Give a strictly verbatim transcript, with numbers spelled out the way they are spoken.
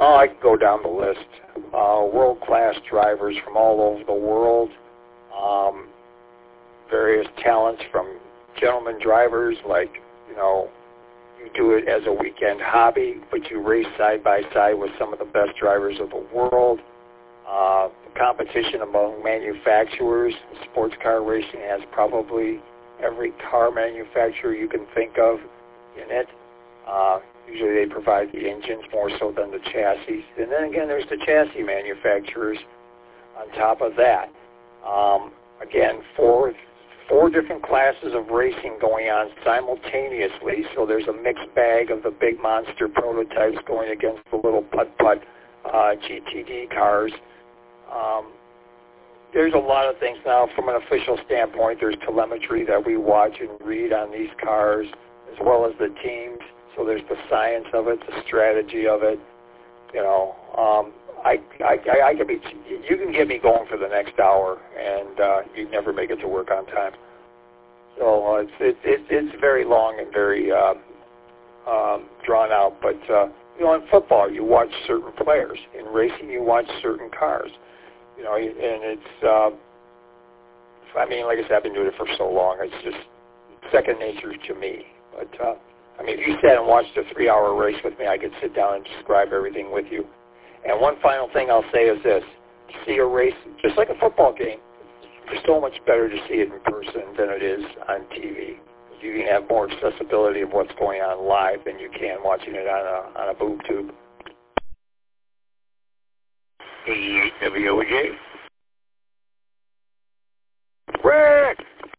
Oh, I could go down the list. Uh, world-class drivers from all over the world. Um, various talents from gentleman drivers, like, you know, you do it as a weekend hobby, but you race side by side with some of the best drivers of the world. Uh, competition among manufacturers. Sports car racing has probably every car manufacturer you can think of in it. Uh, usually they provide the engines more so than the chassis. And then again, there's the chassis manufacturers on top of that. Um, again, four, four different classes of racing going on simultaneously, so there's a mixed bag of the big monster prototypes going against the little putt-putt uh, G T D cars. Um, there's a lot of things now from an official standpoint. There's telemetry that we watch and read on these cars, as well as the teams. So there's the science of it, the strategy of it. You know, um, I, I, I, I could be. You can get me going for the next hour, and uh, you'd never make it to work on time. So uh, it's it, it, it's very long and very uh, um, drawn out. But uh, you know, in football, you watch certain players. In racing, you watch certain cars. You know, and it's, uh, I mean, like I said, I've been doing it for so long, it's just second nature to me. But, uh, I mean, if you sat and watched a three-hour race with me, I could sit down and describe everything with you. And one final thing I'll say is this. To see a race, just like a football game, it's so much better to see it in person than it is on T V. You can have more accessibility of what's going on live than you can watching it on a, on a boob tube. eighty-eight W O J. Rick!